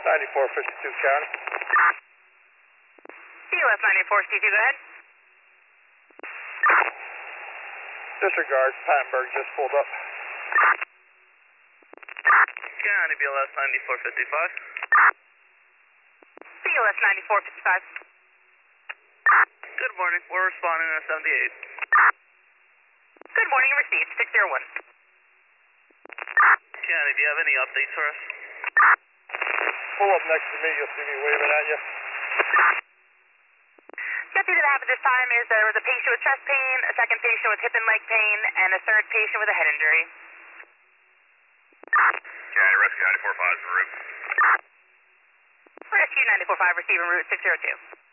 9452 County. COS 9462, go ahead. Disregard, Pattenberg just pulled up. County BLS 9455. COS 9455. Good morning, we're responding to 78. Good morning, received 601. County, do you have any updates for us? Pull up next to me, you'll see me waving at you. The update that happened this time is there was a patient with chest pain, a second patient with hip and leg pain, and a third patient with a head injury. County, Rescue 945 is en route. Rescue 945, receiving route 602.